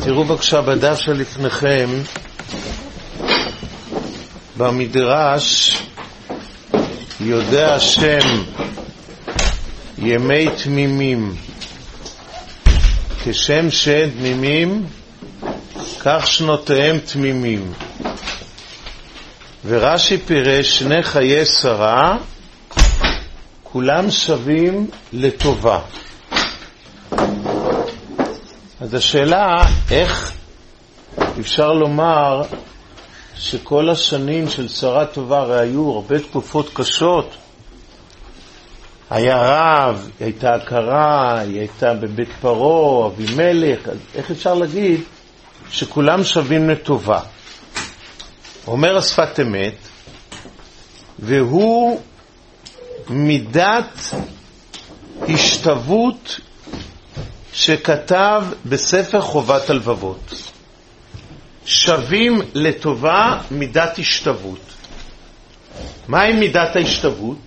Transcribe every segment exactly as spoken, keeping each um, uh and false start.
תראו בבקשה בדף שלפניכם, במדרש, יודע השם ימי תמימים כשם שאין תמימים, כך שנותיהם תמימים. ורש"י פירש שני חיי שרה כולם שווים לטובה. אז השאלה, איך אפשר לומר שכל השנים של שרה טובה, הרי היו הרבה תקופות קשות, היה רב, היא הייתה הכרה, היא הייתה בבית פרעה, אבימלך, איך אפשר להגיד שכולם שווים לטובה? אומר השפת אמת, והוא מידת השתוות שכתב בספר חובת הלבבות. שווים לטובה מידת השתוות. מהי מידת ההשתוות?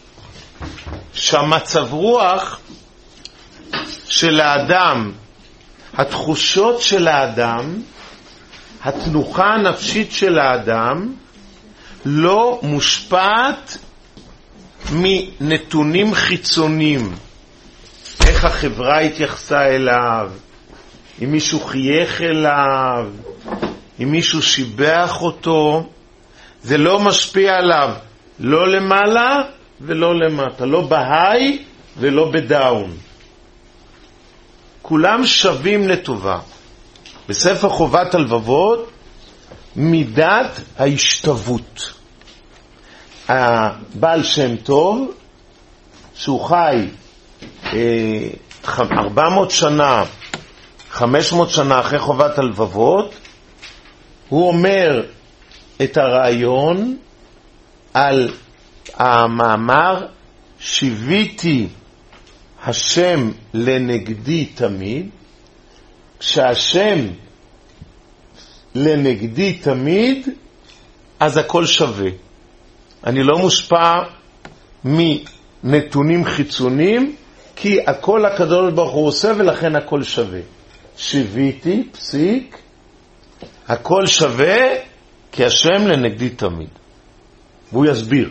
שהמצב רוח של האדם, התחושות של האדם, התנוחה הנפשית של האדם, לא מושפעת מנתונים חיצוניים. איך החברה התייחסה אליו, אם מישהו חייך אליו, אם מישהו שיבח אותו, זה לא משפיע עליו, לא למעלה ולא למטה, לא בהיי ולא בדאון. כולם שווים לטובה. בספר חובת הלבבות, מידת ההשתוות. הבעל שם טוב, שהוא חי ארבע מאות שנה, חמש מאות שנה אחרי חובת הלבבות, הוא אומר את הרעיון על המאמר שיוויתי השם לנגדי תמיד. כשהשם לנגדי תמיד, אז הכל שווה. אני לא מושפע מנתונים חיצוניים, כי הכל הקדוש ברוך הוא עושה ולכן הכל שווה. שיוויתי, פסיק, הכל שווה כי השם לנגדי תמיד. והוא יסביר.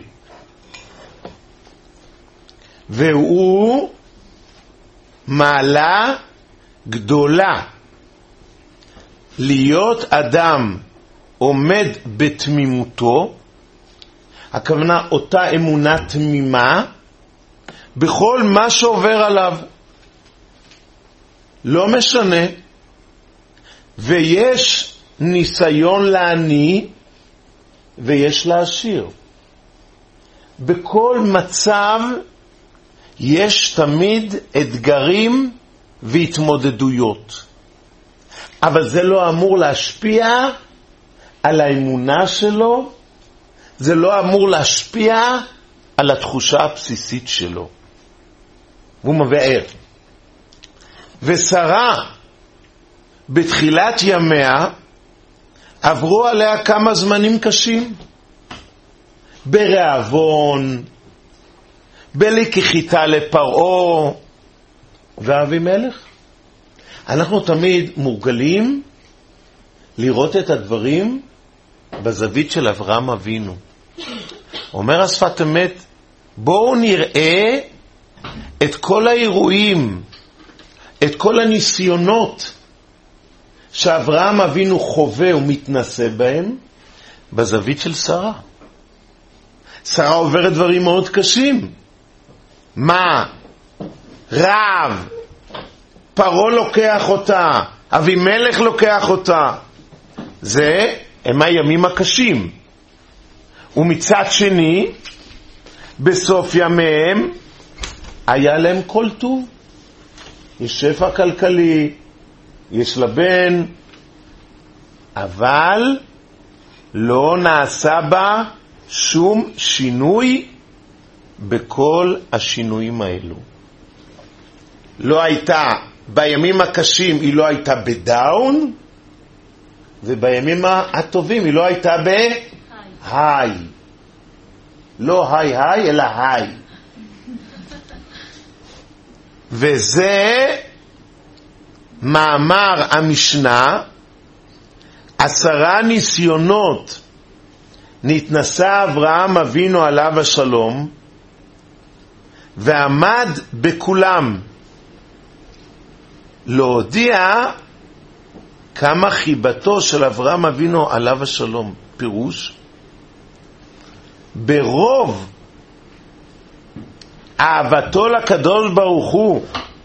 והוא מעלה גדולה להיות אדם עומד בתמימותו, הכוונה אותה אמונה תמימה, בכל מה שעובר עליו. לא משנה. ויש ניסיון לעני ויש לעשיר. בכל מצב יש תמיד אתגרים והתמודדויות. אבל זה לא אמור להשפיע על האמונה שלו, זה לא אמור להשפיע על התחושה הבסיסית שלו. והוא מבאר. ושרה בתחילת ימיה עברו עליה כמה זמנים קשים. ברעבון, בלקיחיתה לפרעה ואבימלך. אנחנו תמיד מורגלים לראות את הדברים בזווית של אברהם אבינו. אומר השפת אמת, בואו נראה את כל האירועים, את כל הניסיונות שאברהם אבינו חווה ומתנסה בהם בזווית של שרה. שרה עוברת דברים מאוד קשים. מה? רב, פרעה לוקח אותה, אבימלך לוקח אותה. זה הם הימים הקשים. ומצד שני, בסוף ימיהם היה להם כל טוב. יש שפע כלכלי, יש לבן, אבל לא נעשה בה שום שינוי בכל השינויים האלו. לא הייתה, בימים הקשים היא לא הייתה בדאון, ובימים הטובים היא לא הייתה בהיי. לא היי היי, אלא היי. וזה מאמר המשנה, עשרה ניסיונות נתנסה אברהם אבינו עליו השלום, ועמד בכולם להודיע כמה חיבתו של אברהם אבינו עליו השלום. פירוש, ברוב אהבתו לקדוש ברוך הוא,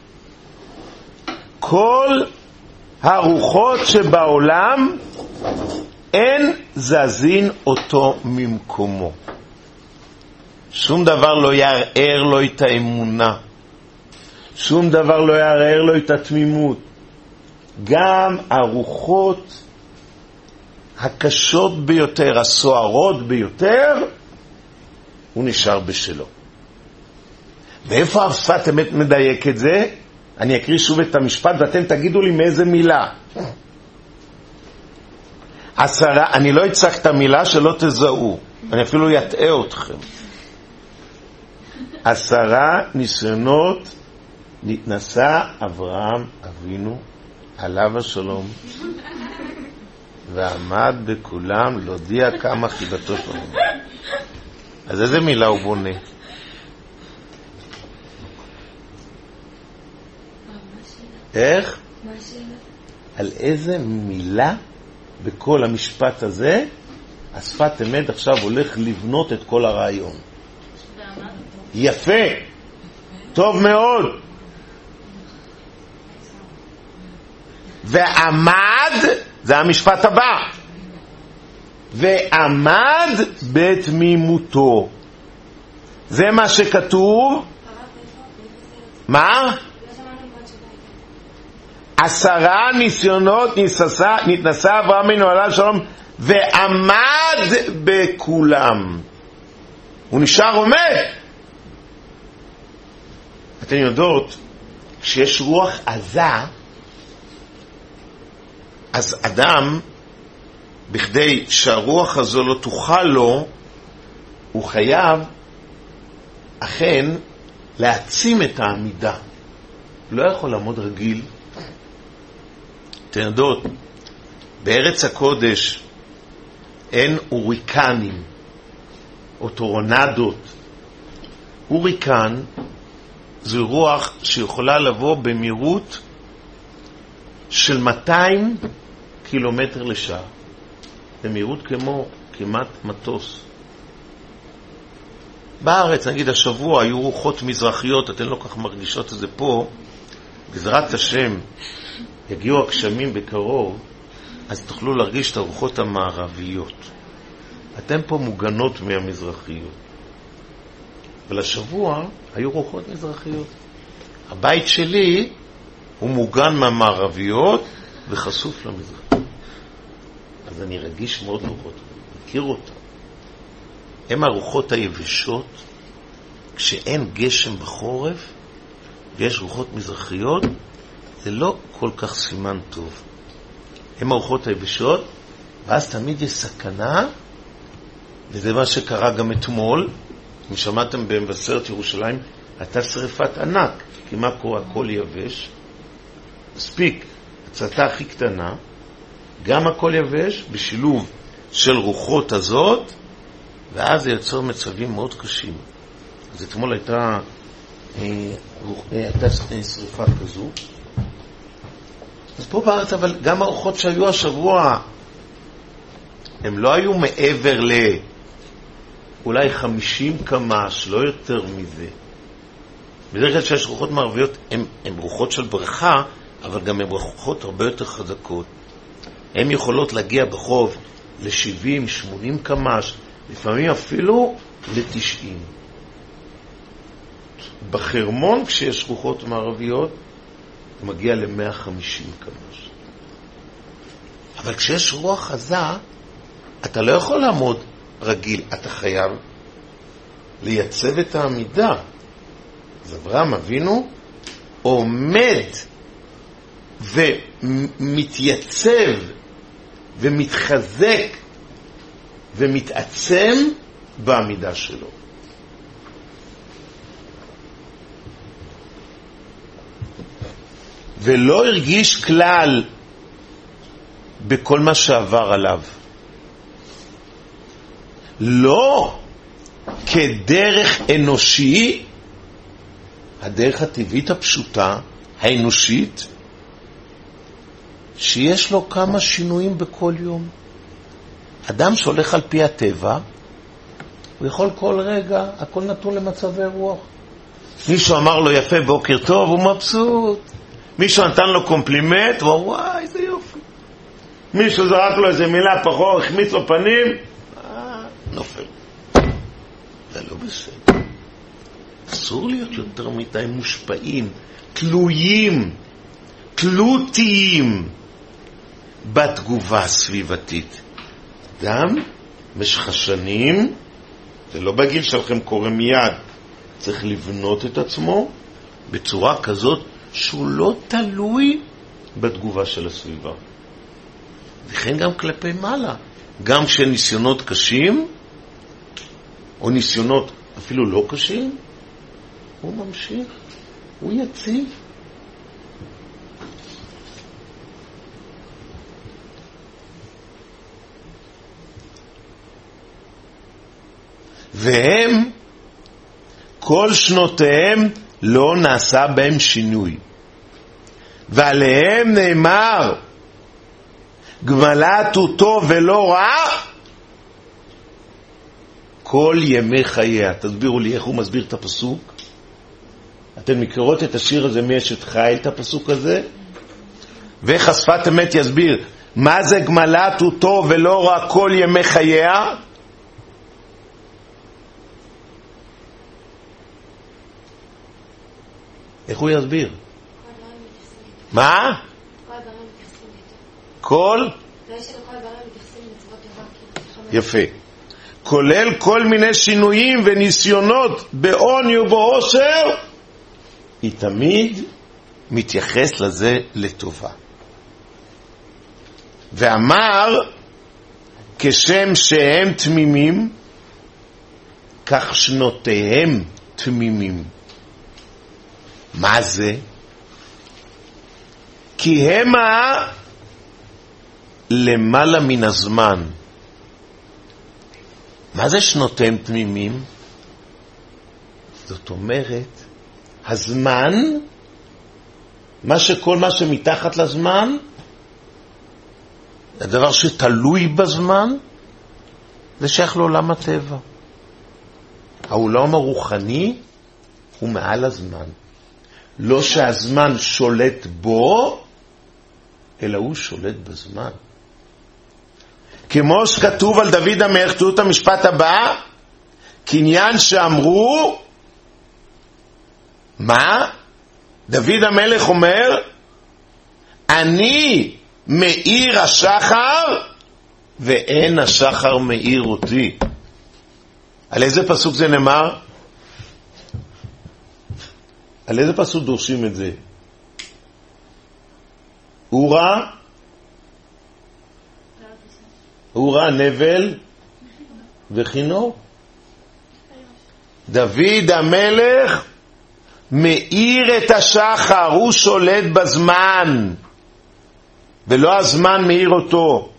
כל הרוחות שבעולם אין זזין אותו ממקומו. שום דבר לא יערער לו את האמונה, שום דבר לא יערער לו את התמימות. גם הרוחות הקשות ביותר, הסוערות ביותר, הוא נשאר בשלו. ואיפה השפת אמת מדייק את זה? אני אקריא שוב את המשפט ואתם תגידו לי מאיזה מילה. עשרה, אני לא אצטרך את המילה שלא תזהו, אני אפילו יטעה אתכם. עשרה ניסיונות נתנסה אברהם אבינו עליו השלום, ועמד בכולם להודיע כמה חיבתו שלום. אז איזה מילה הוא בונה? איך? על איזה מילה בכל המשפט הזה השפת אמת עכשיו הולך לבנות את כל הרעיון? יפה, טוב מאוד. ועמד, זה המשפט הבא, ועמד בתמימותו. זה מה שכתוב. מה? עשרה ניסיונות נתנסה, נתנסה אברהם אבינו עליו השלום, ועמד בכולם. הוא נשאר עומד. אתן יודעות, כשיש רוח עזה, אז אדם, בכדי שהרוח הזו לא תוכל לו, הוא חייב אכן להעצים את העמידה. לא יכול לעמוד רגיל. אתן יודעות, בארץ הקודש אין אוריקנים או טורנדות. אוריקן זו רוח שיכולה לבוא במהירות של מאתיים קילומטר לשעה. במהירות כמו כמעט מטוס. בארץ, נגיד השבוע, היו רוחות מזרחיות, אתן לא כך מרגישות את זה פה, בעזרת השם יגיעו הגשמים בקרוב, אז תוכלו להרגיש את הרוחות המערביות. אתן פה מוגנות מהמזרחיות. ולשבוע היו רוחות מזרחיות. הבית שלי הוא מוגן מהמערביות וחשוף למזרח. אז אני רגיש מאוד לרוחות, מכיר אותם. הם הרוחות היבשות, כשאין גשם בחורף ויש רוחות מזרחיות, זה לא כל כך סימן טוב. הם הרוחות היבשות, ואז תמיד יש סכנה, וזה מה שקרה גם אתמול. אם שמעתם במבשרת ירושלים, הייתה שריפת ענק, כי מה קורה? הכל יבש. מספיק, הצתה הכי קטנה, גם הכל יבש, בשילוב של רוחות הזאת, ואז זה יוצר מצבים מאוד קשים. אז אתמול הייתה, הייתה שריפה כזו. אז פה בארץ, אבל גם הרוחות שהיו השבוע, הם לא היו מעבר ל... אולי חמישים קמ"ש, לא יותר מזה. בדרך כלל שיש רוחות מערביות, הן רוחות של ברכה, אבל גם הן רוחות הרבה יותר חזקות. הן יכולות להגיע בחוב ל-שבעים שמונים קמ"ש, לפעמים אפילו ל-תשעים. בחרמון, כשיש רוחות מערביות, זה מגיע ל-מאה וחמישים קמ"ש. אבל כשיש רוח עזה, אתה לא יכול לעמוד רגיל, אתה חייב לייצב את העמידה. אז אברהם אבינו עומד ומתייצב ומתחזק ומתעצם בעמידה שלו. ולא הרגיש כלל בכל מה שעבר עליו. לא כדרך אנושי, הדרך הטבעית הפשוטה, האנושית, שיש לו כמה שינויים בכל יום. אדם שהולך על פי הטבע, הוא יכול כל רגע, הכל נתון למצבי רוח. מישהו אמר לו יפה בוקר טוב, הוא מבסוט. מישהו נתן לו קומפלימנט, הוא אומר וואי איזה יופי. מישהו זרק לו איזה מילה פחות, החמיץ לו פנים, אה, נופל. זה לא בסדר. אסור להיות יותר מדי מושפעים, תלויים, תלותיים בתגובה הסביבתית. אדם במשך השנים, זה לא בגיל שלכם קורה מיד, צריך לבנות את עצמו בצורה כזאת שהוא לא תלוי בתגובה של הסביבה. וכן גם כלפי מעלה, גם כשניסיונות קשים או ניסיונות אפילו לא קשים, הוא ממשיך, הוא יציב. והם כל שנותיהם לא נעשה בהם שינוי, ועליהם נאמר גמלת הוא טוב ולא רע כל ימי חייה. תסבירו לי איך הוא מסביר את הפסוק. אתם מכירות את השיר הזה מאשת חיל, את הפסוק הזה? ואיך השפת אמת יסביר מה זה גמלת הוא טוב ולא רע כל ימי חייה? איך הוא יסביר? מה? כל? יפה. כולל כל מיני שינויים וניסיונות בעוני ובעושר, היא תמיד מתייחס לזה לטובה. ואמר כשם שהם תמימים, כך שנותיהם תמימים. מה זה? כי המה למעלה מן הזמן. מה זה שנותיהם תמימים? זאת אומרת, הזמן, מה שכל מה שמתחת לזמן, הדבר שתלוי בזמן, זה שייך לעולם הטבע. העולם הרוחני הוא מעל הזמן. לא שהזמן שולט בו, אלא הוא שולט בזמן. כמו שכתוב על דוד המלך, תראו את המשפט הבא, קניין שאמרו, מה? דוד המלך אומר, אני מאיר השחר, ואין השחר מאיר אותי. על איזה פסוק זה נאמר? על איזה פסוק דורשים את זה? אורה? אורה, נבל וכינור. דוד המלך מאיר את השחר, הוא שולט בזמן, ולא הזמן מאיר אותו.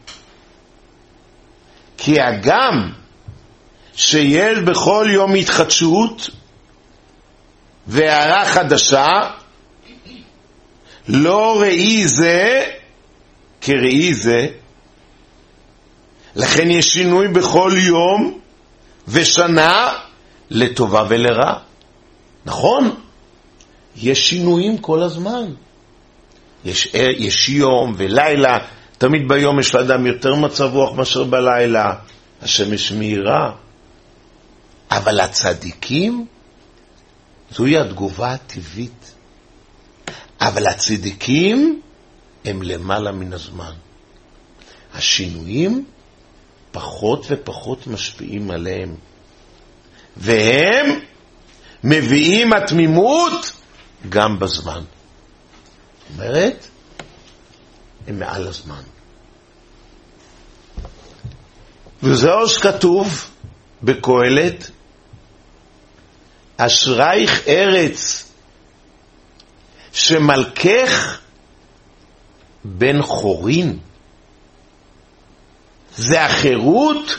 כי הגם שיש בכל יום התחדשות והערה חדשה, לא ראי זה כראי זה. לכן יש שינוי בכל יום ושנה לטובה ולרע. נכון, יש שינויים כל הזמן. יש, יש יום ולילה, תמיד ביום יש לאדם יותר מצב רוח מאשר בלילה, השמש מאירה. אבל הצדיקים, זוהי התגובה הטבעית. אבל הצדיקים הם למעלה מן הזמן. השינויים פחות ופחות משפיעים עליהם. והם מביאים התמימות גם בזמן. זאת אומרת, הם מעל הזמן. וזהו שכתוב בקהלת, אשרייך ארץ שמלכך בן חורין. זה החירות.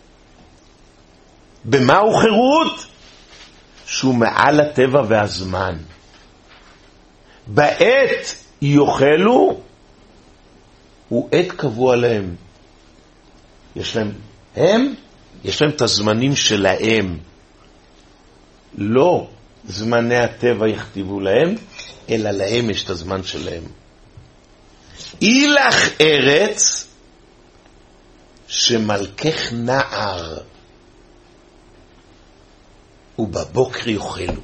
במה הוא חירות? שהוא מעל הטבע והזמן. בעת יאכלו, הוא עת קבוע להם. יש להם, הם, יש להם את הזמנים שלהם. לא זמני הטבע יכתיבו להם, אלא להם יש את הזמן שלהם. אילך ארץ שמלכך נער ובבוקר יאכלו.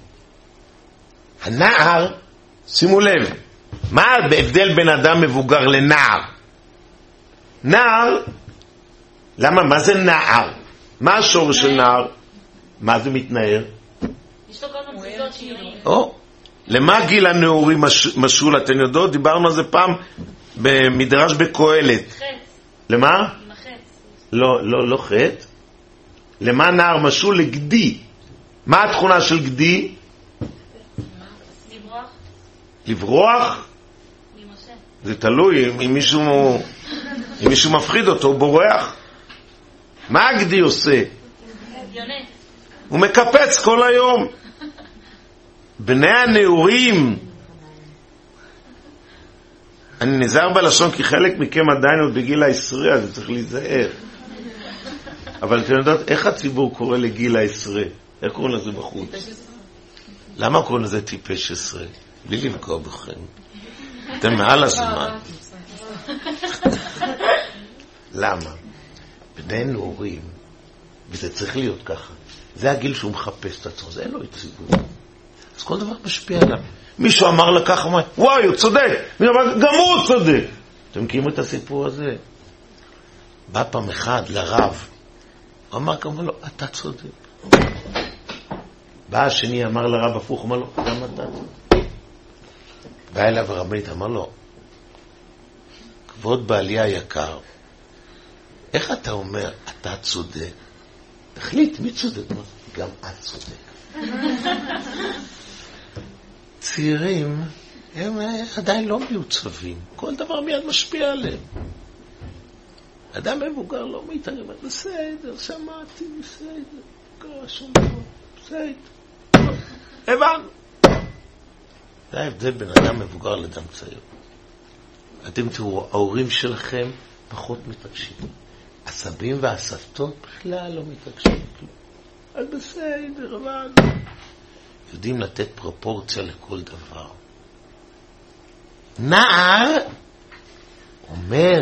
הנער, שימו לב, מה ההבדל בין אדם מבוגר לנער? נער, למה, מה זה נער? מה השורש של נער? מה זה מתנער? יש לו כל מצוות שירים. או, למה גיל הנעורי משול? אתן יודעות, דיברנו על זה פעם במדרש בקהלת. חץ. למה? עם החץ. לא, לא, לא חץ. למה נער משול? לגדי. מה התכונה של גדי? לברוח. לברוח? להימשך. זה תלוי, אם מישהו, אם מישהו מפחיד אותו, הוא בורח. מה הגדי עושה? יונק. הוא מקפץ כל היום. בני הנעורים, אני נזהר בלשון כי חלק מכם עדיין עוד בגיל העשרה, אז צריך להיזהר. אבל אתם יודעות, איך הציבור קורא לגיל העשרה? איך קוראים לזה בחוץ? למה קוראים לזה טיפש עשרה? בלי לפגוע בכם. אתם מעל הזמן. למה? בני נעורים, וזה צריך להיות ככה, זה הגיל שהוא מחפש את עצמו, זה אין לו יציבות. אז כל דבר משפיע עליו. מישהו אמר לה ככה, אמר, וואי, הוא צודק. מישהו אמר, גם הוא צודק. אתם מכירים את הסיפור הזה? בא פעם אחד לרב, הוא אמר כמובן לו, אתה צודק. בא השני, אמר לרב הפוך, אמר לו, גם אתה צודק. בא אליו הרבנית, אמר לו, כבוד בעלי היקר, איך אתה אומר, אתה צודק? תחליט, מי צודק? גם את צודק. צעירים, הם עדיין לא מיוצבים. כל דבר מיד משפיע עליהם. אדם מבוגר לא מתערב. בסדר, שמעתי, בסדר. קרה שום דבר. בסדר. הבנו. זה ההבדל בין אדם מבוגר לאדם צעיר. אתם תראו, ההורים שלכם פחות מתרגשים. הסבים והסבתות בכלל לא מתרגשים. אז בסדר, הבנו. יודעים לתת פרופורציה לכל דבר. נער אומר,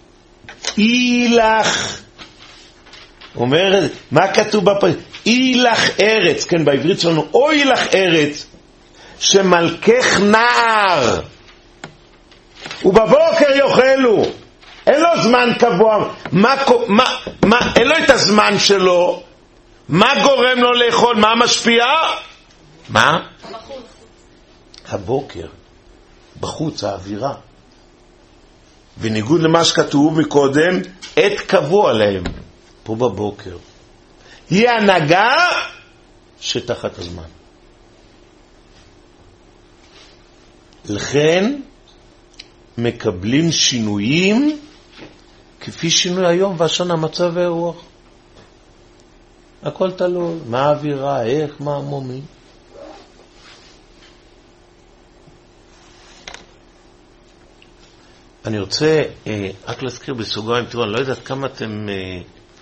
אילך, אומר, מה כתוב בפרק? אילך ארץ, כן, בעברית שלנו, או אילך ארץ, שמלכך נער, ובבוקר יאכלו. אין לו זמן קבוע, מה, מה, מה, אין לו את הזמן שלו, מה גורם לו לאכול, מה משפיע? מה? בחוץ. הבוקר, בחוץ, האווירה. בניגוד למה שכתוב מקודם, עת קבוע להם, פה בבוקר. היא הנהגה שתחת הזמן. לכן מקבלים שינויים כפי שינוי היום והשנה מצב והרוח. הכל תלוי, מה האווירה, איך, מה המומי. אני רוצה אה, רק להזכיר בסוגריים, תראו, אני לא יודעת כמה אתם אה,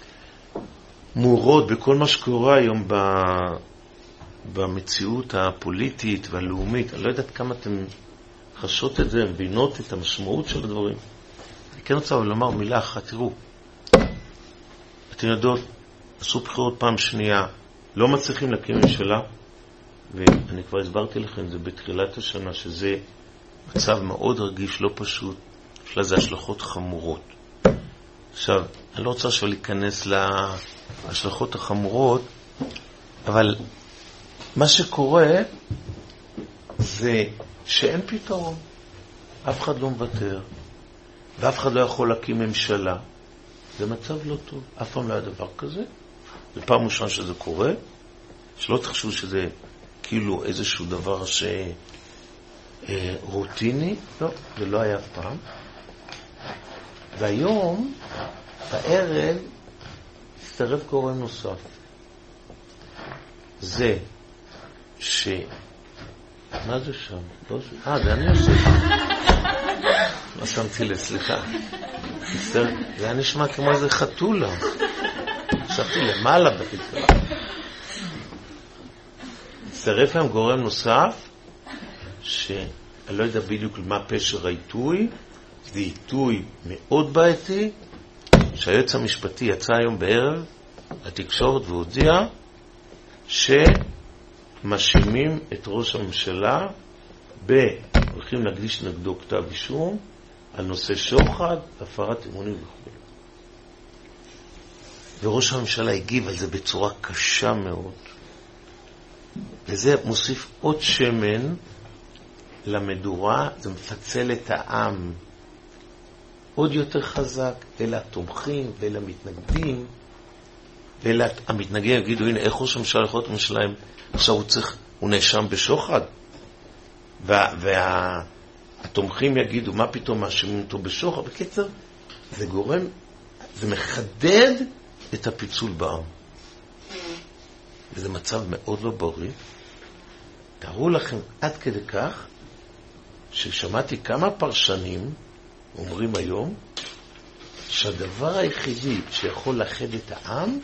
מורות בכל מה שקורה היום ב, במציאות הפוליטית והלאומית. אני לא יודעת כמה אתם חשות את זה, מבינות את המשמעות של הדברים. אני כן רוצה לומר מילה אחת, תראו, אתם יודעות, עשו בחירות פעם שנייה, לא מצליחים להקים ממשלה, ואני כבר הסברתי לכם, זה בתחילת השנה, שזה מצב מאוד רגיש, לא פשוט, יש לזה השלכות חמורות. עכשיו, אני לא רוצה עכשיו להיכנס להשלכות החמורות, אבל מה שקורה זה שאין פתרון. אף אחד לא מוותר, ואף אחד לא יכול להקים ממשלה. זה מצב לא טוב. אף פעם לא היה דבר כזה. זה פעם ראשונה שזה קורה. שלא תחשבו שזה כאילו איזשהו דבר ש... רוטיני. לא, זה לא היה פעם. והיום, בערב, הצטרף גורם נוסף. זה ש... מה זה שם? לא זה... אה, זה אני עושה. לא שמתי לב, סליחה. זה היה נשמע כמו איזה חתולה. חשבתי למעלה בחיפה. הצטרף להם גורם נוסף, שאני לא יודע בדיוק מה פשר העיתוי, זה עיתוי מאוד בעייתי, שהיועץ המשפטי יצא היום בערב לתקשורת והודיע שמאשימים את ראש הממשלה הולכים להקדיש נגדו כתב אישום על נושא שוחד, הפרת אמונים וכו'. וראש הממשלה הגיב על זה בצורה קשה מאוד. וזה מוסיף עוד שמן למדורה, זה מפצל את העם עוד יותר חזק, אלה התומכים ואלה המתנגדים, ואלה המתנגדים יגידו, הנה, איך ראש הממשלה יכול להיות משלהם, עכשיו הוא צריך, הוא נאשם בשוחד, והתומכים וה, יגידו, מה פתאום מאשימים אותו בשוחד? בקיצר, זה גורם, זה מחדד את הפיצול בעם. וזה מצב מאוד לא בריא. תראו לכם עד כדי כך, ששמעתי כמה פרשנים, אומרים היום, שהדבר היחידי שיכול לאחד את העם,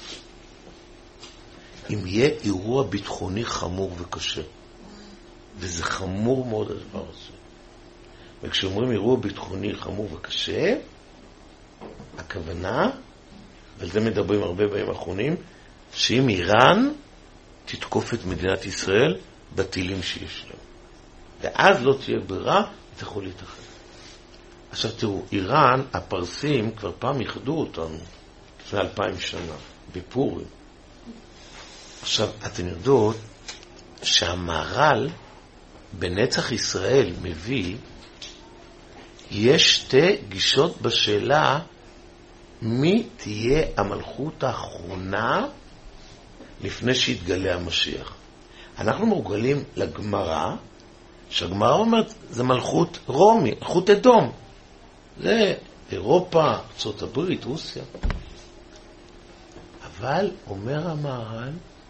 אם יהיה אירוע ביטחוני חמור וקשה. וזה חמור מאוד הדבר הזה. וכשאומרים אירוע ביטחוני חמור וקשה, הכוונה, ועל זה מדברים הרבה בימים האחרונים, שאם איראן תתקוף את מדינת ישראל בטילים שיש להם. ואז לא תהיה ברירה, אתה יכול להתאחד. עכשיו תראו, איראן, הפרסים כבר פעם יחדו אותנו לפני אלפיים שנה, בפורים. עכשיו, אתן יודעות שהמהר"ל בנצח ישראל מביא, יש שתי גישות בשאלה מי תהיה המלכות האחרונה לפני שיתגלה המשיח. אנחנו מורגלים לגמרא, שהגמרא אומרת, זה מלכות רומי, מלכות אדום. זה אירופה, ארצות הברית, רוסיה. אבל אומר המהר"ל,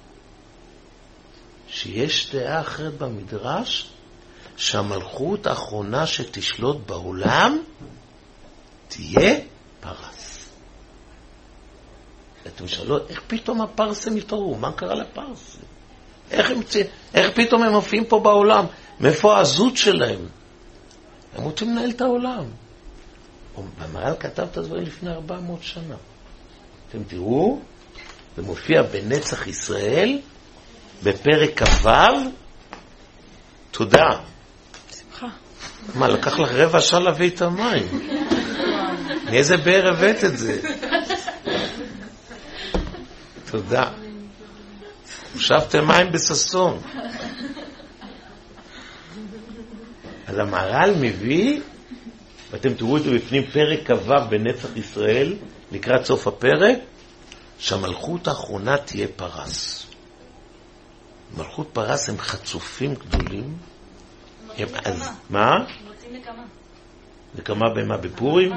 שיש דעה אחרת במדרש, שהמלכות האחרונה שתשלוט בעולם, תהיה פרס. אתם שאלו, איך פתאום הפרסים יתעוררו? מה קרה לפרסים? איך, הם, איך פתאום הם מופיעים פה בעולם? מאיפה העזות שלהם? הם רוצים לנהל את העולם. המהר"ל כתב את הדברים לפני ארבע מאות שנה. אתם תראו, זה מופיע בנצח ישראל, בפרק כ"ו. תודה. שמחה. מה, לקח לך רבע שעה להביא את המים. מאיזה באר הבאת את זה? תודה. הושבתם מים בססון. אז המהר"ל מביא, ואתם תראו את זה בפנים, פרק כ"ו בנצח ישראל, לקראת סוף הפרק, שהמלכות האחרונה תהיה פרס. מלכות פרס הם חצופים גדולים. הם אז, מה? הם רוצים נקמה. נקמה במה? בפורים?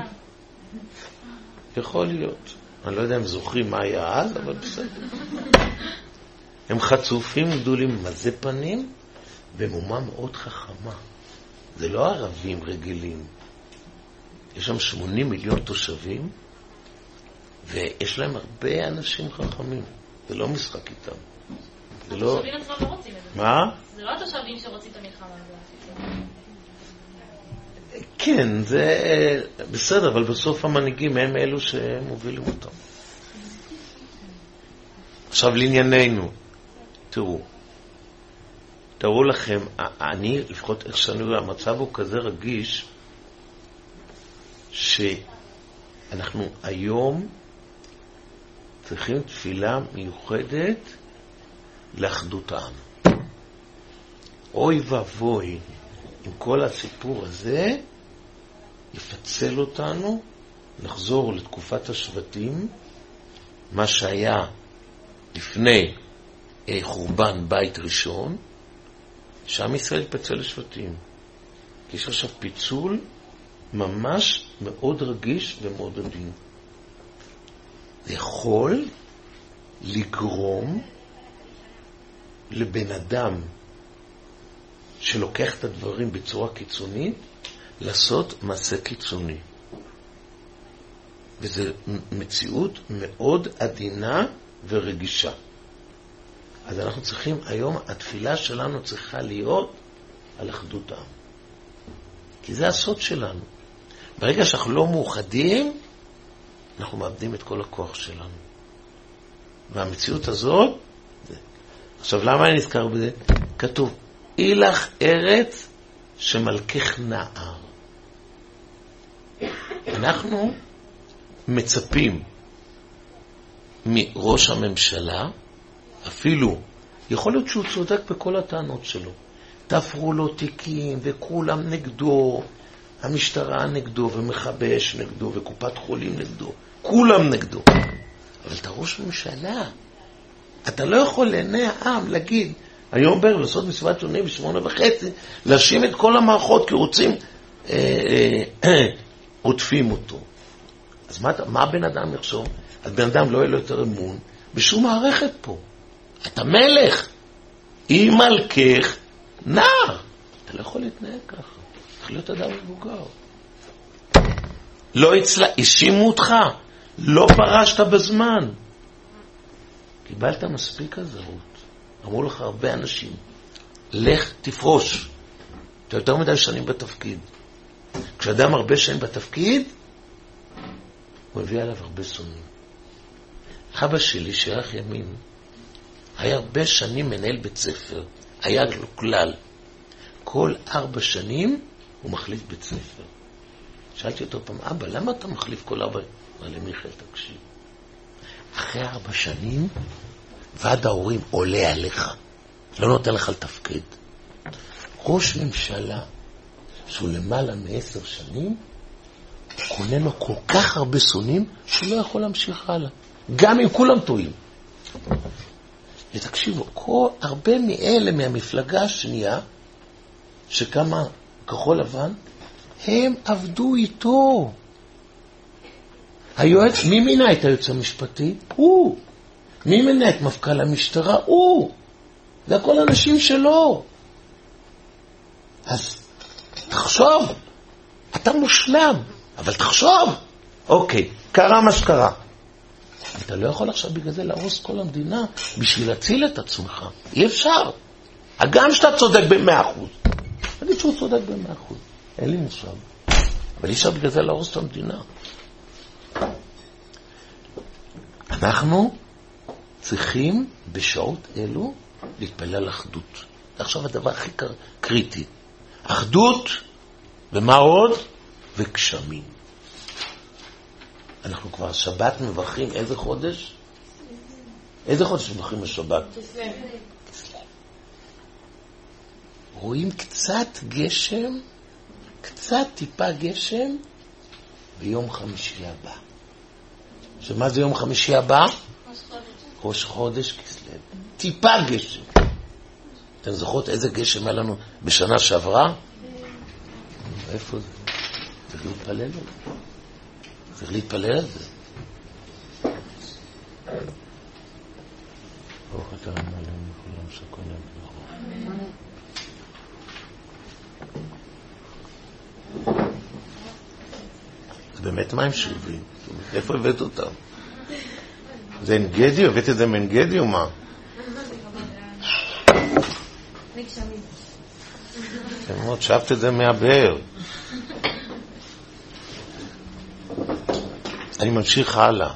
יכול להיות. אני לא יודע אם זוכרים מה היה אז, אבל בסדר. הם חצופים גדולים, מזה פנים, והם אומה מאוד חכמה. זה לא ערבים רגילים. יש שם שמונים מיליון תושבים, ויש להם הרבה אנשים חכמים. זה לא משחק איתם. זה לא... התושבים עצמם לא רוצים את זה. מה? זה לא התושבים שרוצים את המלחמה הזאת. כן, זה בסדר, אבל בסוף המנהיגים הם אלו שמובילים אותם. עכשיו לענייננו. תראו. תראו לכם, אני, לפחות איך שאני רואה, המצב הוא כזה רגיש, שאנחנו היום צריכים תפילה מיוחדת לאחדות העם. אוי ואבוי, עם כל הסיפור הזה, יפצל אותנו, נחזור לתקופת השבטים, מה שהיה לפני חורבן בית ראשון, שעם ישראל יפצל לשבטים. יש עכשיו פיצול ממש מאוד רגיש ומאוד עדין. זה יכול לגרום לבן אדם שלוקח את הדברים בצורה קיצונית, לעשות מעשה קיצוני. וזו מציאות מאוד עדינה ורגישה. אז אנחנו צריכים, היום התפילה שלנו צריכה להיות על אחדות העם. כי זה הסוד שלנו. ברגע שאנחנו לא מאוחדים, אנחנו מאבדים את כל הכוח שלנו. והמציאות הזאת, זה. עכשיו למה אני נזכר בזה? כתוב, אילך ארץ שמלכך נער. אנחנו מצפים מראש הממשלה, אפילו, יכול להיות שהוא צודק בכל הטענות שלו. תפרו לו תיקים וכולם נגדו, המשטרה נגדו ומחבש נגדו וקופת חולים נגדו, כולם נגדו. אבל אתה ראש ממשלה, אתה לא יכול לעיני העם להגיד, היום בערב לעשות מסיבת עיתונאים בשמונה וחצי, להאשים את כל המערכות כי רוצים, אה, אה, אה, עוטפים אותו. אז מה, מה בן אדם יחשוב? אז בן אדם לא יהיה לו יותר אמון בשום מערכת פה. אתה מלך, היא מלכך נער. אתה לא יכול להתנהג ככה. צריך להיות אדם מבוגר. לא הצלה, האשימו אותך, לא פרשת בזמן. קיבלת מספיק הזרות. אמרו לך הרבה אנשים, לך תפרוש. אתה יותר מדי שנים בתפקיד. כשאדם הרבה שנים בתפקיד, הוא הביא עליו הרבה שונאים. אבא שלי, שייך ימין, היה הרבה שנים מנהל בית ספר. היה לו כלל. כל ארבע שנים הוא מחליף בית ספר. שאלתי אותו פעם, אבא, למה אתה מחליף כל ארבע? אמר לי, מיכאל, תקשיב. אחרי ארבע שנים, ועד ההורים עולה עליך. לא נותן לך לתפקד. ראש ממשלה, שהוא למעלה מעשר שנים, קונה לו כל כך הרבה שונאים, שהוא לא יכול להמשיך הלאה. גם אם כולם טועים. ותקשיבו, כל, הרבה מאלה מהמפלגה השנייה, שקמה כחול לבן, הם עבדו איתו. היועץ, מי מינה את היועץ המשפטי? הוא. מי מינה את מפכ"ל המשטרה? הוא. זה הכל אנשים שלו. אז תחשוב, אתה מושלם, אבל תחשוב. אוקיי, קרה מה שקרה. אתה לא יכול עכשיו בגלל זה להרוס כל המדינה בשביל להציל את עצמך. אי אפשר. הגם שאתה צודק במאה אחוז. אני שהוא צודק במאה אחוז. אין לי מושג. אבל אי אפשר בגלל זה להרוס את המדינה. אנחנו צריכים בשעות אלו להתפלל על אחדות. זה עכשיו הדבר הכי קריטי. אחדות, ומה עוד? וגשמים. אנחנו כבר שבת מברכים איזה חודש? איזה חודש מברכים בשבת? רואים קצת גשם, קצת טיפה גשם, ביום חמישי הבא. שמה זה יום חמישי הבא? ראש חודש כסלו. טיפה גשם. אתם זוכרות איזה גשם היה לנו בשנה שעברה? איפה זה? צריך להתפלל על זה. צריך להתפלל על זה. ברוך אתה רמה להם לכולם שכל להם ברוך. זה באמת מים שלבים. איפה הבאת אותם? זה אנגדי? הבאת את זה מאנגדי או מה? אתם אומרות, שאפת את זה מהבאר. אני ממשיך הלאה.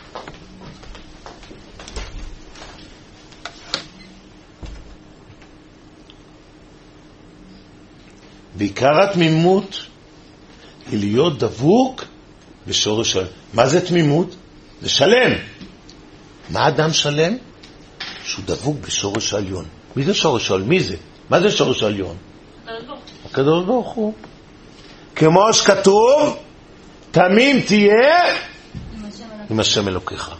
בעיקר התמימות היא להיות דבוק בשורש שלם. מה זה תמימות? זה שלם. מה אדם שלם? שהוא דבוק בשורש העליון. מי זה שורש העליון? מי זה? מה זה שורש העליון? הקדוש ברוך הוא. כמו שכתוב, תמים תהיה עם השם אלוקיך.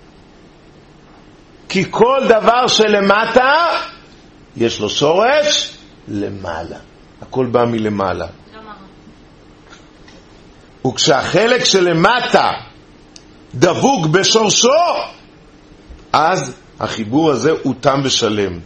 כי כל דבר שלמטה יש לו שורש למעלה. הכל בא מלמעלה. וכשהחלק שלמטה דבוק בשורשו, אז החיבור הזה הוא תם ושלם.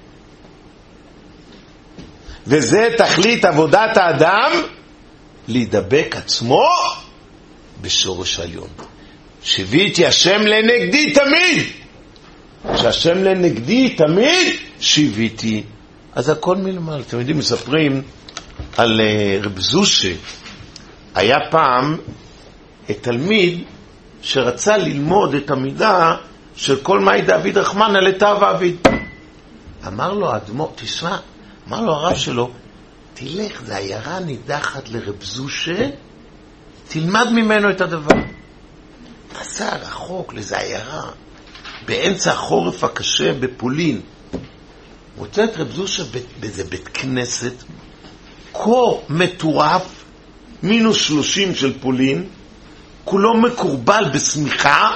וזה תכלית עבודת האדם, להידבק עצמו בשורש העליון. שיביתי השם לנגדי תמיד. כשהשם לנגדי תמיד שיביתי. אז הכל מלמעלה. אתם יודעים, מספרים על רב זושה. היה פעם תלמיד שרצה ללמוד את המידה של כל מאי דוד רחמנא לטב עביד. אמר לו אדמו, תשמע, אמר לו הרב שלו, תלך, זה עיירה נידחת לרב זושה, תלמד ממנו את הדבר. נסע רחוק לזה עיירה, באמצע החורף הקשה בפולין. רוצה את רב זושה באיזה בית כנסת, כה מטורף, מינוס שלושים של פולין, כולו מקורבל בסמיכה.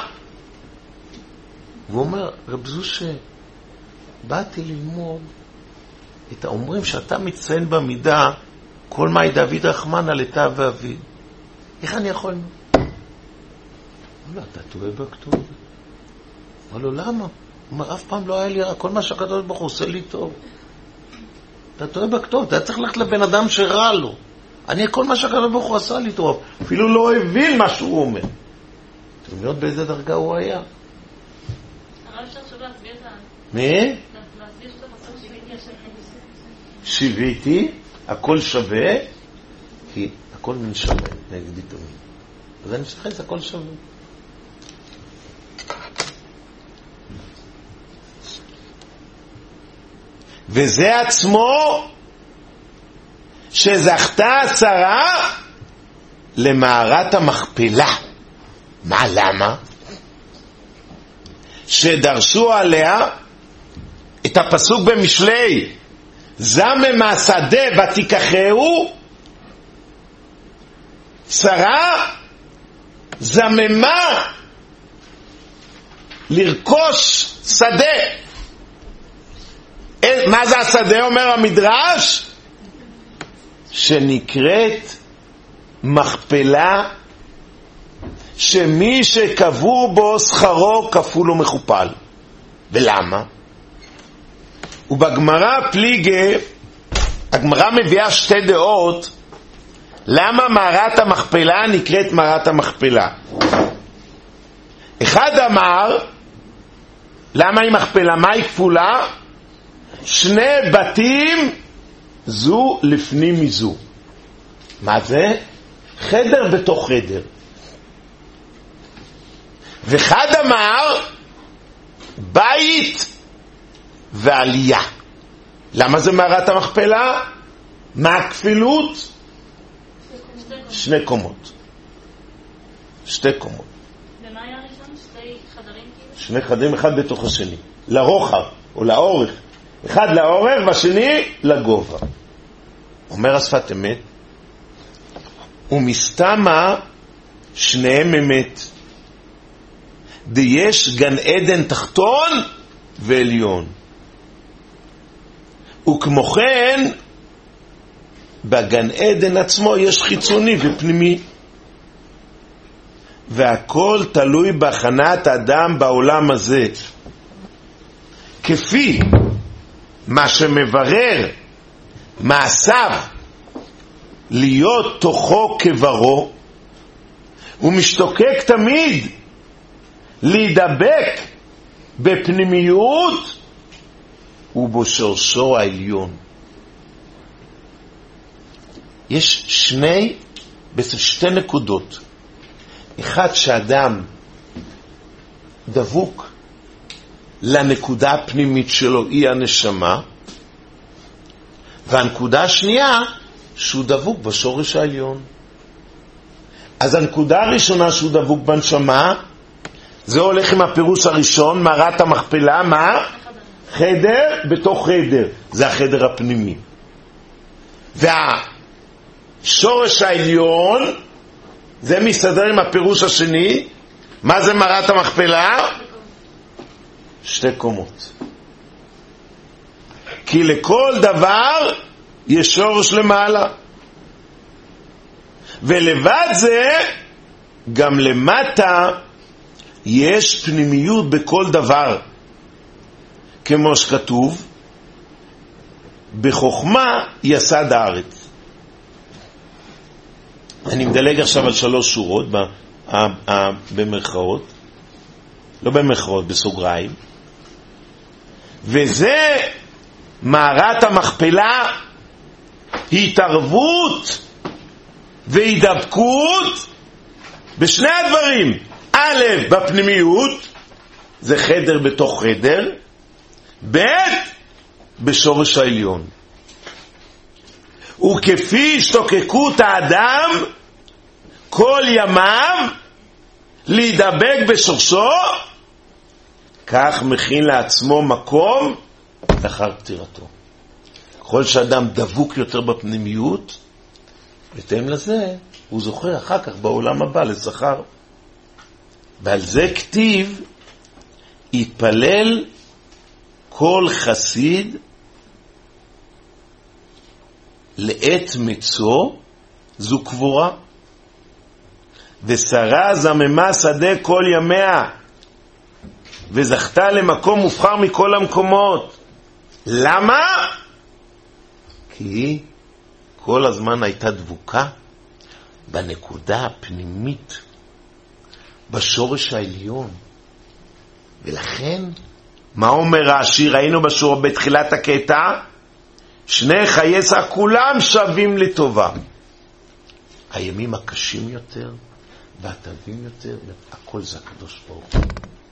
והוא אומר, רב זושה, באתי ללמוד את האומרים שאתה מציין במידה כל מאי דוד רחמנא לטב ועביד. איך אני יכול? אמר לו, אתה טועה בכתוב. אמר לו, למה? הוא אומר, אף פעם לא היה לי רע, כל מה שהקדוש ברוך הוא עושה לי טוב. אתה טועה בכתוב, אתה צריך ללכת לבן אדם שרע לו. אני, כל מה שהקדוש ברוך הוא עשה לי טוב, אפילו לא הבין מה שהוא אומר. אתם יודעות באיזה דרגה הוא היה? הרב אפשר שוב להסביר את ה... מי? להסביר שאתה מסור שיביתי השם נגדי. שיביתי, הכל שווה, כי הכל מן שווה, נגדי תמיד. אז אני משחץ, הכל שווה. וזה עצמו שזכתה הצרה למערת המכפלה. מה, למה? שדרשו עליה את הפסוק במשלי, זמם מהשדה ותיקחהו. שרה זממה לרכוש שדה. מה זה השדה, אומר המדרש? שנקראת מכפלה, שמי שקבור בו שכרו כפול ומכופל. ולמה? ובגמרא פליגה, הגמרא מביאה שתי דעות למה מערת המכפלה נקראת מערת המכפלה. אחד אמר, למה היא מכפלה? מה היא כפולה? שני בתים זו לפנים מזו. מה זה? חדר בתוך חדר. ואחד אמר בית ועלייה. למה זה מערת המכפלה? מה הכפילות? שני קומות. שתי קומות. ומה היה ראשון? שתי חדרים? שני חדרים, אחד בתוך השני. לרוחב או לאורך. אחד לאורך והשני לגובה. אומר השפת אמת, ומסתמה שניהם אמת. דיש גן עדן תחתון ועליון. וכמו כן, בגן עדן עצמו יש חיצוני ופנימי. והכל תלוי בהכנת האדם בעולם הזה. כפי מה שמברר מעשיו להיות תוכו כברו, הוא משתוקק תמיד להידבק בפנימיות ובשורשו העליון. יש שני, שתי נקודות. אחד, שאדם דבוק לנקודה הפנימית שלו, היא הנשמה, והנקודה השנייה, שהוא דבוק בשורש העליון. אז הנקודה הראשונה שהוא דבוק בנשמה, זה הולך עם הפירוש הראשון, מערת המכפלה, מה? חדר בתוך חדר, זה החדר הפנימי. והשורש העליון, זה מסתדר עם הפירוש השני. מה זה מערת המכפלה? שתי קומות. כי לכל דבר יש שורש למעלה. ולבד זה, גם למטה יש פנימיות בכל דבר. כמו שכתוב, בחוכמה יסד הארץ. אני מדלג עכשיו על שלוש שורות במרכאות, לא במרכאות, בסוגריים. וזה מערת המכפלה, התערבות והידבקות בשני הדברים. א', בפנימיות, זה חדר בתוך חדר. ב', בשורש העליון. וכפי השתוקקות האדם כל ימיו להידבק בשורשו, כך מכין לעצמו מקום לאחר פטירתו. ככל שאדם דבוק יותר בפנימיות, בהתאם לזה הוא זוכר אחר כך בעולם הבא לזכר. ועל זה כתיב, יתפלל כל חסיד לעת מצו, זו קבורה. ושרה זממה שדה כל ימיה, וזכתה למקום מובחר מכל המקומות. למה? כי היא כל הזמן הייתה דבוקה בנקודה הפנימית, בשורש העליון. ולכן, מה אומר השיר? ראינו בשור בתחילת הקטע, שני חייסה כולם שווים לטובה. הימים הקשים יותר והטובים יותר, הכל זה הקדוש ברוך הוא.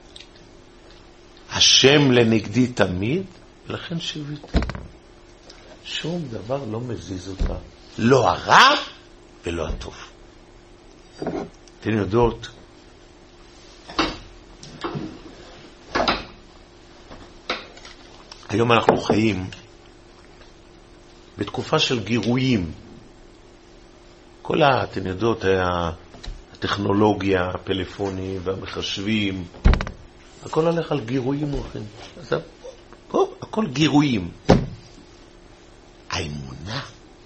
השם לנגדי תמיד, ולכן שוויתי. שום דבר לא מזיז אותה, לא הרע ולא הטוב. אתן יודעות, היום אנחנו חיים בתקופה של גירויים. כל ה, אתן יודעות, הטכנולוגיה, הפלאפונים והמחשבים, הכל הולך על גירויים מוכן. אז פה, הכל גירויים. האמונה,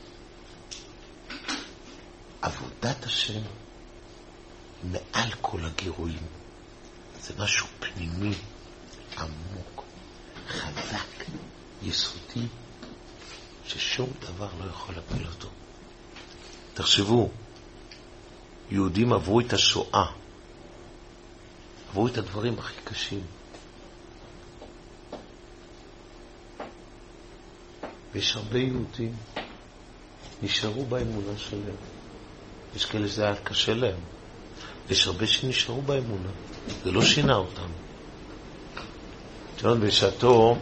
עבודת השם, מעל כל הגירויים. זה משהו פנימי, עמוק, חזק, יסודי, ששום דבר לא יכול להפיל אותו. תחשבו, יהודים עברו את השואה, עברו את הדברים הכי קשים. ויש הרבה יהודים נשארו באמונה שלהם. יש כאלה שזה היה קשה להם. יש הרבה שנשארו באמונה. זה לא שינה אותם. תראו, בשעתו,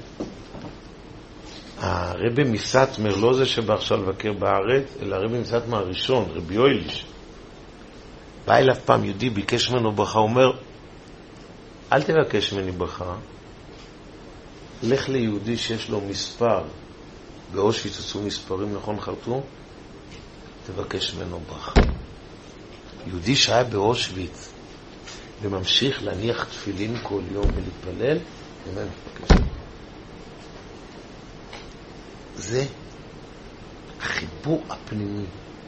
הרבי מסטמר, לא זה שבא עכשיו לבקר בארץ, אלא הרבי מסטמר הראשון, רבי יויליש. בא אליו פעם יהודי, ביקש ממנו ברכה, הוא אומר, אל תבקש ממני ברכה, לך ליהודי שיש לו מספר, באושוויץ עשו מספרים, נכון חרטו? תבקש ממנו ברכה. יהודי שהיה באושוויץ וממשיך להניח תפילין כל יום ולהתפלל, אומר, תבקש. זה החיבור הפנימי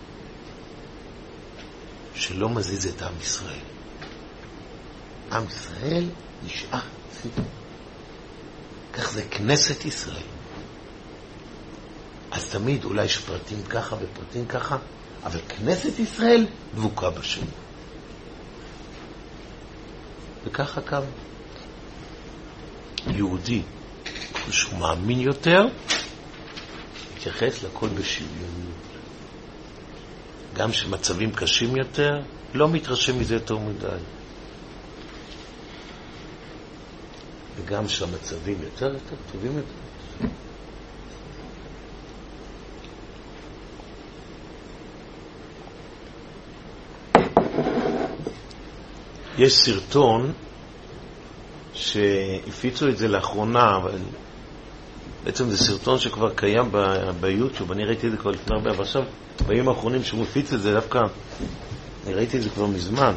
שלא מזיז את עם ישראל. עם ישראל נשאר ציבור. כך זה כנסת ישראל. אז תמיד אולי יש פרטים ככה ופרטים ככה, אבל כנסת ישראל דבוקה בשם. וככה קם יהודי שהוא מאמין יותר, מתייחס לכל בשוויוניות. גם שמצבים קשים יותר, לא מתרשם מזה יותר מדי. וגם שהמצבים יותר יותר טובים יותר. יש סרטון שהפיצו את זה לאחרונה, אבל בעצם זה סרטון שכבר קיים ב- ביוטיוב, אני ראיתי את זה כבר לפני הרבה, אבל עכשיו בימים האחרונים שהוא מפיץ את זה דווקא, אני ראיתי את זה כבר מזמן.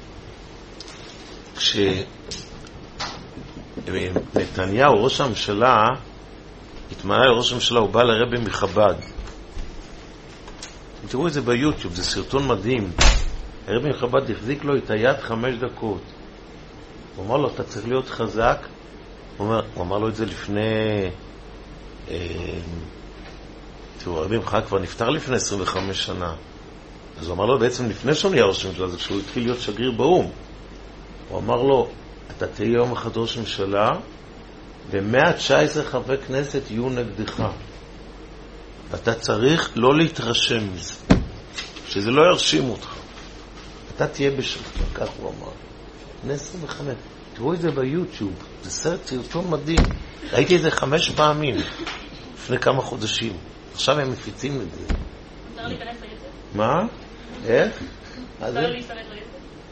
כשנתניהו, ראש הממשלה, התמנה לראש הממשלה, הוא בא לרבי מחב"ד. תראו את זה ביוטיוב, זה סרטון מדהים. הרבי מחב"ד החזיק לו את היד חמש דקות. הוא אמר לו, אתה צריך להיות חזק. הוא, אומר, הוא אמר לו את זה לפני... אה, תראו, הרבי מחב"ד כבר נפטר לפני עשרים וחמש שנה. אז הוא אמר לו, בעצם לפני שהוא נהיה ראש ממשלה, זה כשהוא התחיל להיות שגריר באום. הוא אמר לו, אתה תהיה יום אחד ראש ממשלה, ו-מאה תשע עשרה חברי כנסת יהיו נגדך. ואתה צריך לא להתרשם מזה, שזה לא ירשים אותך. אתה תהיה בשלטון, כך הוא אמר. לפני עשרים וחמש. תראו את זה ביוטיוב, זה סרט סרטון מדהים. ראיתי את זה חמש פעמים, לפני כמה חודשים. עכשיו הם מפיצים את זה. מותר להיכנס ליצר? מה? איך? מותר להיכנס ליצר?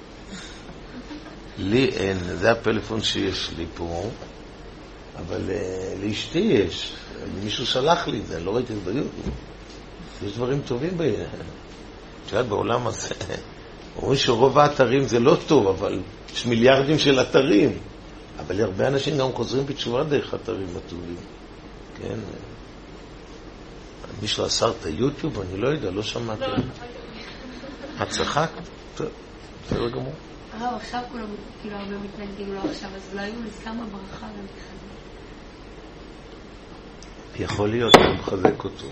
לי אין, זה הפלאפון שיש לי פה, אבל uh, לאשתי יש. מישהו שלח לי את זה, לא ראיתי את זה ביוטיוב. יש דברים טובים ב... שאת בעולם הזה, אומרים שרוב האתרים זה לא טוב, אבל יש מיליארדים של אתרים. אבל הרבה אנשים גם חוזרים בתשובה דרך אתרים הטובים. כן? מישהו עשה את היוטיוב, אני לא יודע, לא שמעתי. את צחקת? טוב, בסדר גמור. הרב, עכשיו כולם כאילו הרבה מתנגדים לו עכשיו, אז אולי הוא לסכמה ברכה למתחזק. יכול להיות, אני מחזק אותו.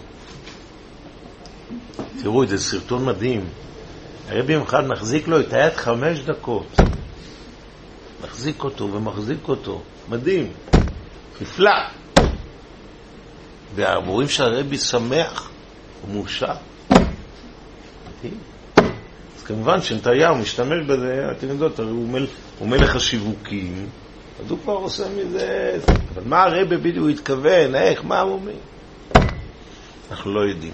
תראו, זה סרטון מדהים. הרבי מחד מחזיק לו את היד חמש דקות. מחזיק אותו ומחזיק אותו. מדהים. נפלא. והאמורים שהרבי שמח, הוא מאושר. מדהים. אז כמובן שנתניהו משתמש בזה, אתם יודעות, הוא, מל, הוא מלך השיווקים, אז הוא כבר עושה מזה, אבל מה הרבי בדיוק התכוון, איך, מה הוא אומר? אנחנו לא יודעים.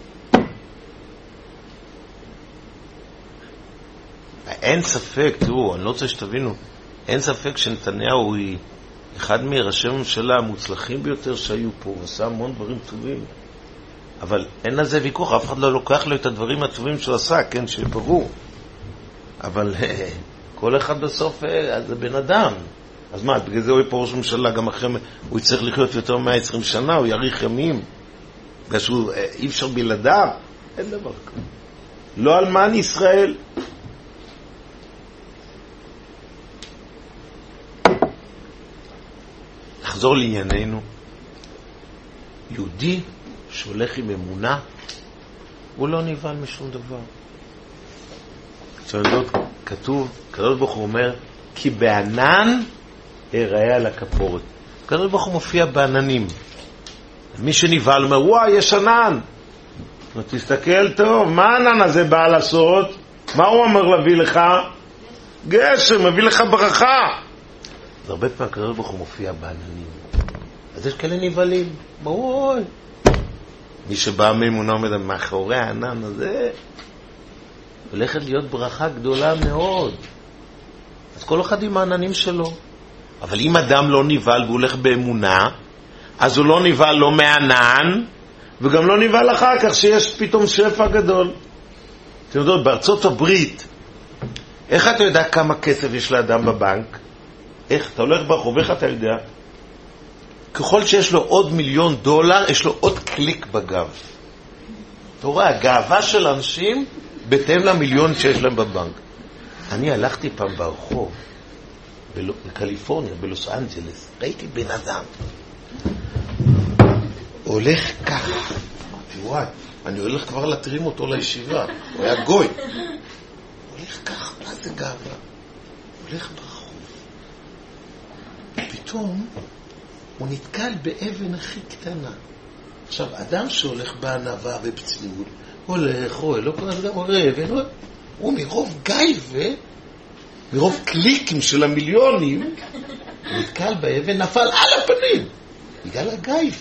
אין ספק, תראו, אני לא רוצה שתבינו, אין ספק שנתניהו הוא אחד מראשי הממשלה המוצלחים ביותר שהיו פה, הוא עשה המון דברים טובים. אבל אין על זה ויכוח, אף אחד לא לוקח לו את הדברים הטובים שהוא עשה, כן, שברור. אבל כל אחד בסוף, אז זה בן אדם. אז מה, בגלל זה הוא יהיה פה ראש ממשלה, גם אחרי, הוא יצטרך לחיות יותר מאה ועשרים שנה, הוא יאריך ימים. בגלל שהוא, אי אפשר בלעדיו, אין דבר כזה. לא אלמן ישראל. נחזור לענייננו. יהודי שהולך עם אמונה, הוא לא נבהל משום דבר. כשנדות כתוב, קדוש ברוך הוא אומר, כי בענן הראה על הכפורת. קדוש ברוך הוא מופיע בעננים. מי שנבהל אומר, וואי, יש ענן. תסתכל טוב, מה הענן הזה בא לעשות? מה הוא אומר להביא לך? גשם, מביא לך ברכה. אז הרבה פעמים קדוש ברוך הוא מופיע בעננים. אז יש כאלה נבהלים. ברור. מי שבא מאמונה עומד מאחורי הענן הזה, הולכת להיות ברכה גדולה מאוד. אז כל אחד עם העננים שלו. אבל אם אדם לא נבהל והוא הולך באמונה, אז הוא לא נבהל לא מענן, וגם לא נבהל אחר כך שיש פתאום שפע גדול. אתם יודעות, בארצות הברית, איך אתה יודע כמה כסף יש לאדם בבנק? איך? אתה הולך ברחוב, איך אתה יודע? ככל שיש לו עוד מיליון דולר, יש לו עוד קליק בגב. אתה רואה, הגאווה של אנשים בהתאם למיליון שיש להם בבנק. אני הלכתי פעם ברחוב, בקליפורניה, בלוס אנג'לס, ראיתי בן אדם. הולך ככה. אמרתי, וואי, אני הולך כבר להתרים אותו לישיבה. הוא היה גוי. הולך ככה, מה זה גאווה? הולך ברחוב. פתאום הוא נתקל באבן הכי קטנה. עכשיו, אדם שהולך בענווה ובצניעות, הולך, רואה, לא קורא, גם רואה אבן, רואה. הוא מרוב גייבה, מרוב קליקים של המיליונים, נתקל באבן, נפל על הפנים. בגלל הגייבה.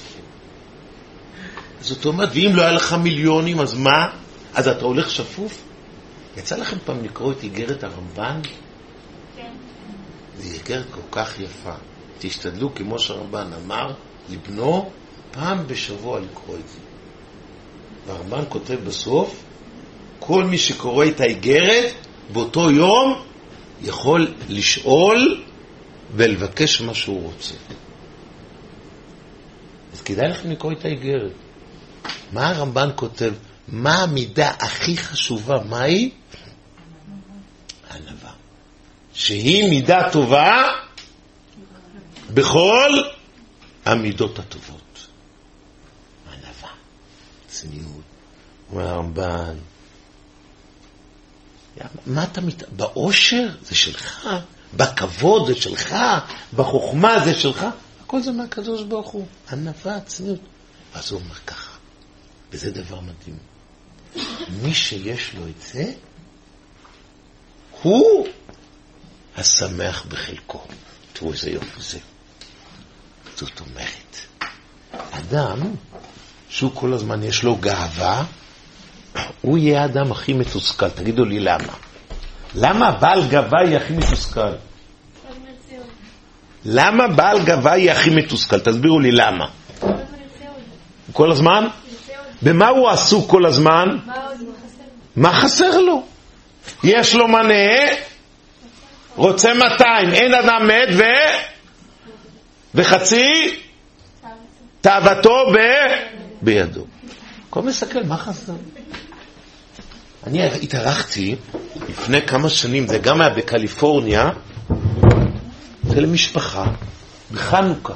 זאת אומרת, ואם לא היה לך מיליונים, אז מה? אז אתה הולך שפוף? יצא לכם פעם לקרוא את איגרת הרמב"ן? כן. זו איגרת כל כך יפה. תשתדלו, כמו שהרמב"ן אמר, לבנו פעם בשבוע לקרוא את זה. והרמב"ן כותב בסוף, כל מי שקורא את האיגרת, באותו יום יכול לשאול ולבקש מה שהוא רוצה. אז כדאי לכם לקרוא את האיגרת. מה הרמב"ן כותב? מה המידה הכי חשובה? מה היא? הענווה. שהיא מידה טובה בכל המידות הטובות. הענווה, צניעות. אומר הרמב"ן, מה אתה מת... באושר זה שלך, בכבוד זה שלך, בחוכמה זה שלך, הכל זה מהקדוש ברוך הוא. ענווה, צניעות. אז הוא אומר ככה, וזה דבר מדהים. מי שיש לו את זה, הוא השמח בחלקו. תראו איזה יופי זה. זאת אומרת, אדם שהוא כל הזמן יש לו גאווה, הוא יהיה האדם הכי מתוסכל. תגידו לי למה. למה בעל גאווה יהיה הכי מתוסכל? למה בעל גאווה יהיה הכי מתוסכל? תסבירו לי למה. כל הזמן? במה הוא עסוק כל הזמן? מה חסר לו? יש לו מנה, רוצה מאתיים, אין אדם מת ו... וחצי תאוותו ב... בידו. כל מסתכל, מה חסר? אני התארחתי לפני כמה שנים, זה גם היה בקליפורניה, זה למשפחה, בחנוכה.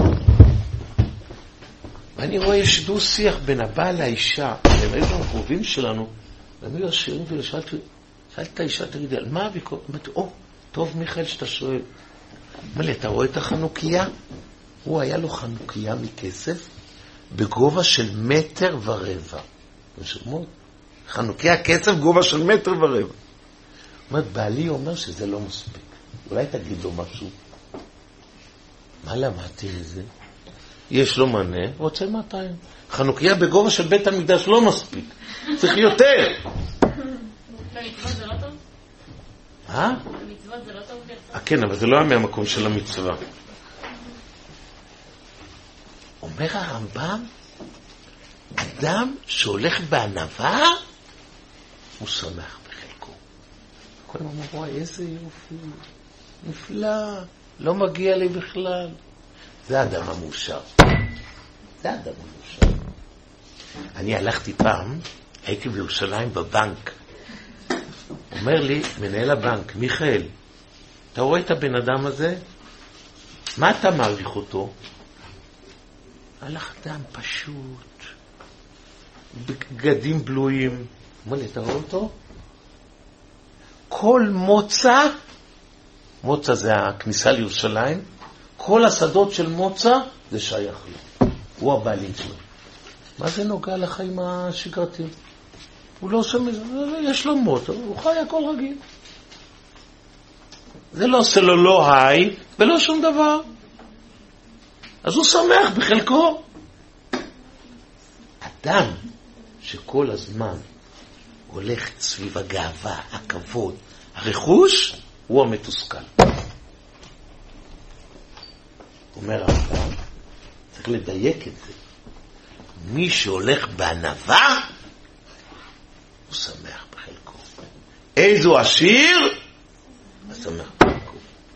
ואני רואה יש דו שיח בין הבעל לאישה, הם היו גם קרובים שלנו, ואני היו עשירים ושאלתי, שאלתי את האישה, תגידי, על מה הוויכוח? אמרתי, או, טוב מיכאל שאתה שואל. אמר לי, אתה רואה את החנוכיה? הוא היה לו חנוכיה מכסף, בגובה של מטר ורבע. חנוכיה כסף גובה של מטר ורבע. אומרת, בעלי אומר שזה לא מספיק. אולי תגיד לו משהו. מה למדתי לזה? יש לו מנה, רוצה מאתיים. חנוכיה בגובה של בית המקדש לא מספיק. צריך יותר. במצוות זה לא טוב? אה? במצוות זה לא טוב? כן, אבל זה לא היה מהמקום של המצווה. אומר הרמב"ם, אדם שהולך בענווה, הוא שמח בחלקו. כל הזמן אומר, וואי, איזה יופי, נפלא, לא מגיע לי בכלל. זה האדם המאושר. זה האדם המאושר. אני הלכתי פעם, הייתי בירושלים בבנק. אומר לי, מנהל הבנק, מיכאל, אתה רואה את הבן אדם הזה? מה אתה מעריך אותו? הלך אדם פשוט, בגדים בלויים. אומר לי, אתה רואה אותו? כל מוצא, מוצא זה הכניסה לירושלים, כל השדות של מוצא זה שייך לו. הוא הבעלים שלו. מה זה נוגע לחיים השגרתיים? הוא לא עושה מזה, יש לו מוצא, הוא חי הכל רגיל. זה לא עושה לו לא היי ולא שום דבר. אז הוא שמח בחלקו. אדם שכל הזמן הולך סביב הגאווה, הכבוד, הרכוש, הוא המתוסכל. אומר הרמב"ם, צריך לדייק את זה. מי שהולך בענווה, הוא שמח בחלקו. איזו עשיר, הוא שמח בחלקו.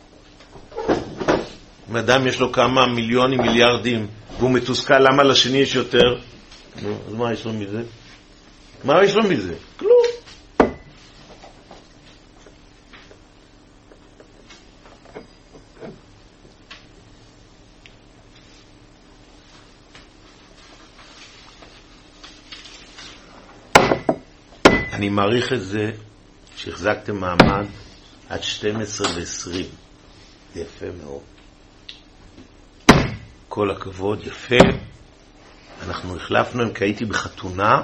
אם אדם יש לו כמה מיליונים, מיליארדים, והוא מתוסכל, למה לשני יש יותר? נו, אז מה יש לו מזה? מה יש לו מזה? כלום. אני מעריך את זה שהחזקתם מעמד עד שתים עשרה ועשרים. זה יפה מאוד. כל הכבוד, יפה. אנחנו החלפנו, אם כי הייתי בחתונה.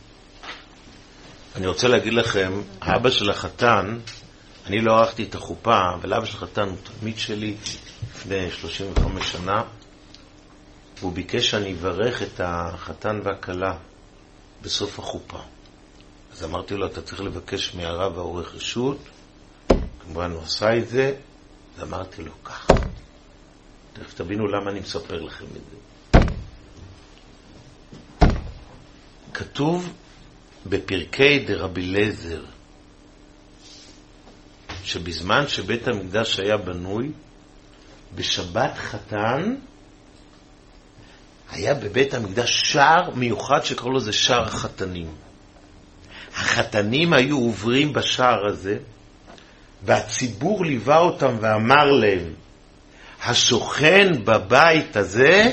אני רוצה להגיד לכם, האבא של החתן, אני לא ערכתי את החופה, אבל האבא של החתן הוא תלמיד שלי לפני שלושים וחמש שנה, והוא ביקש שאני אברך את החתן והכלה בסוף החופה. אז אמרתי לו, אתה צריך לבקש מהרב העורך רשות. כמובן הוא עשה את זה, אז אמרתי לו ככה. תכף תבינו למה אני מספר לכם את זה. כתוב בפרקי דרבי אליעזר, שבזמן שבית המקדש היה בנוי, בשבת חתן, היה בבית המקדש שער מיוחד שקראו לו זה שער החתנים. החתנים היו עוברים בשער הזה, והציבור ליווה אותם ואמר להם, השוכן בבית הזה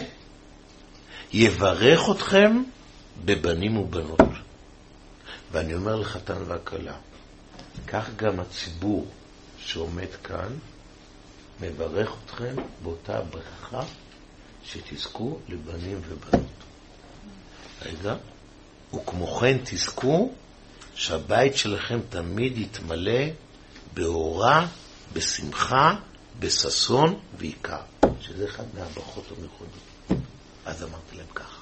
יברך אתכם בבנים ובנות. ואני אומר לחתן והכלה, כך גם הציבור שעומד כאן מברך אתכם באותה ברכה שתזכו לבנים ובנות. רגע, וכמו כן תזכו שהבית שלכם תמיד יתמלא באורה, בשמחה, בססון ועיקר, שזה אחד מהברכות המייחודות. אז אמרתי להם ככה,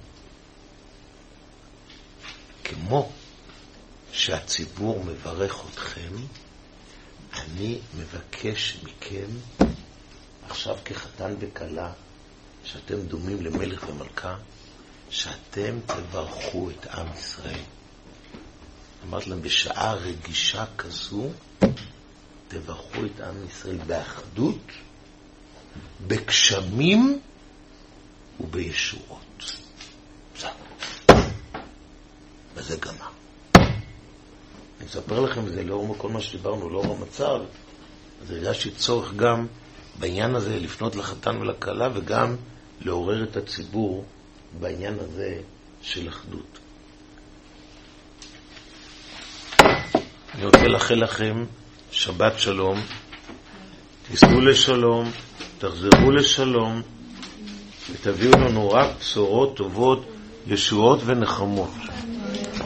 כמו שהציבור מברך אתכם, אני מבקש מכם עכשיו כחתן וכלה, שאתם דומים למלך ומלכה, שאתם תברכו את עם ישראל. אמרתי להם, בשעה רגישה כזו, תברכו את עם ישראל באחדות, בגשמים ובישועות. בסדר. וזה גמר. אני אספר לכם, זה לא כל מה שדיברנו, לא המצב. אז הרגשתי צורך גם בעניין הזה לפנות לחתן ולכלה, וגם לעורר את הציבור בעניין הזה של אחדות. אני רוצה לאחל לכם שבת שלום, תיסעו לשלום, תחזרו לשלום, ותביאו לנו רק בשורות טובות, ישועות ונחמות.